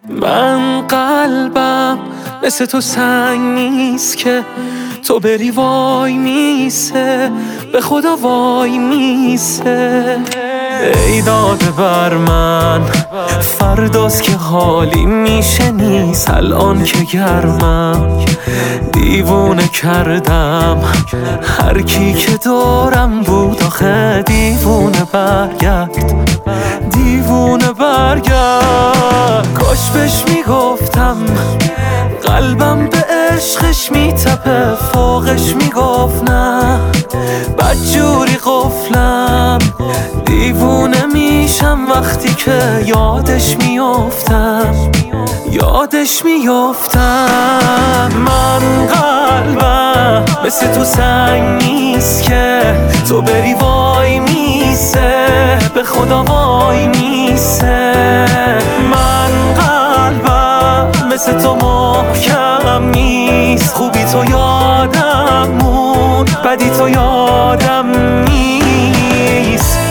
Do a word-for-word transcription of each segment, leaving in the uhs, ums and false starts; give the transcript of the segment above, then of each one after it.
من قلبم مثل تو سنگ نیست که تو بری وای میسه، به خدا وای میسه. ای داده بر من فرداست که حالی میشه نیست، الان که گرمم دیوونه کردم هر کی که دورم بود. آخه دیوونه برگرد، دیوونه برگرد. کاش بهش میگفتم قلبم به عشقش میتپه، فوقش میگفت نه بدجوری قفلم. دیوونه میشم وقتی که یادش میافتم، یادش میافتم. من قلبم مثل تو سنگ نیست که تو بری وای میسه، به خدا وای میسه. من قلبم مثل تو محکم نیست، خوبی تو یادم موند، بدی تو یادم نیست.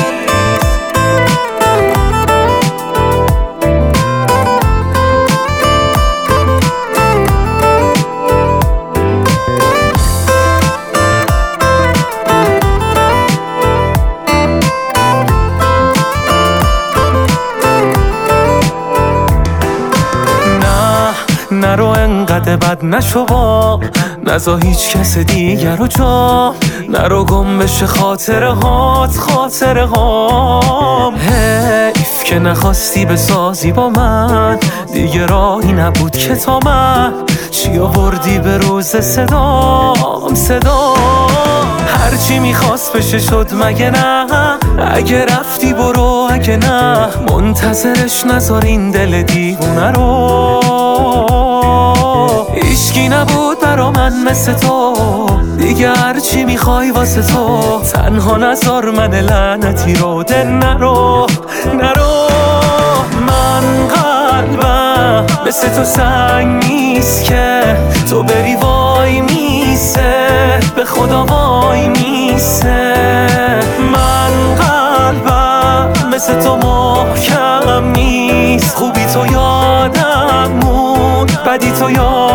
نرو انقدر بد نشو با، نزا هیچ کس دیگر رو جا، نرو گم بشه خاطره هات، خاطره هام. حیف که نخواستی بسازی با من، دیگه راهی نبود که تا من چی آوردی به روز صدام، صدام. هرچی میخواست بشه شد مگه نه؟ اگه رفتی برو، اگه نه منتظرش نذار این دل دیوونه رو. هیچکی نبود برا من مثل تو، دیگه هرچی میخوای واسه تو. تنها نذار من لعنتی رو، دل نرو نرو. من قلبم مثل تو سنگ نیست که تو بری وای میسه، به خدا وای میسه. من قلبم مثل تو محکم نیست، خوبی تو یادم موند، بدی تو یادم